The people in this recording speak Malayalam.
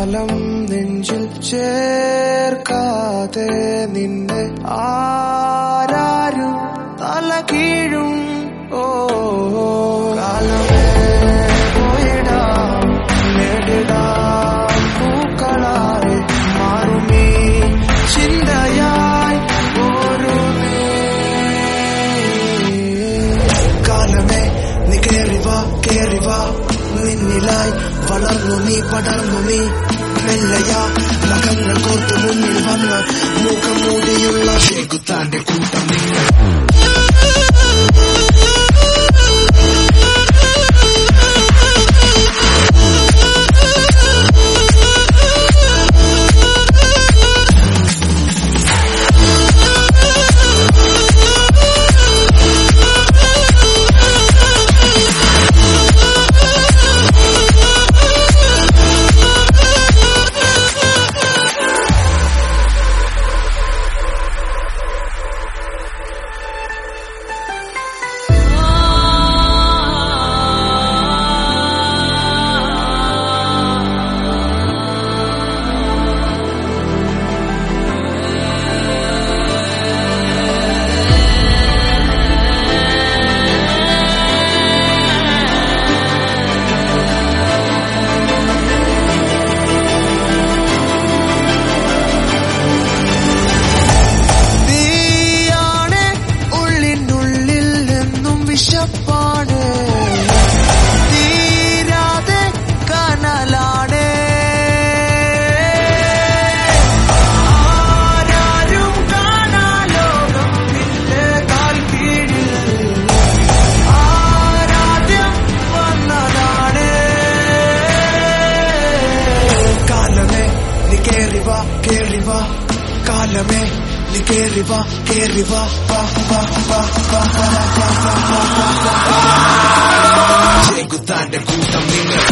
കാലം നെഞ്ചിൽ ചേർക്കാതെ നിന്നെ ആരാരും തല കീഴും. ഓ കാലമേ പോയിടാം നേടിടാം പൂക്കളായി മാറുമീ ചിന്തയായി ഒരു കാലമേ നീ കേറിവാ നിന്നിലായി വളർന്നു നീ പടർന്നു നീ മെല്ലയാ നഖങ്ങൾ കോർത്തു മുന്നിൽ വന്ന മുഖം മൂടിയുള്ള ചെകുത്താന്റെ കൂട്ടം നിങ്ങൾ. തീരാതെ കനലാണ് ആരാരും കാണാലോകം നിന്റെ കാൽ കീഴിൽ ആരാധ്യം വന്നതാണ്. കാലമേ നീ കേറിവാ കാലമേ നീ കേറിവാ ചെകുത്താന്റെ കൂട്ടം നിങ്ങൾ.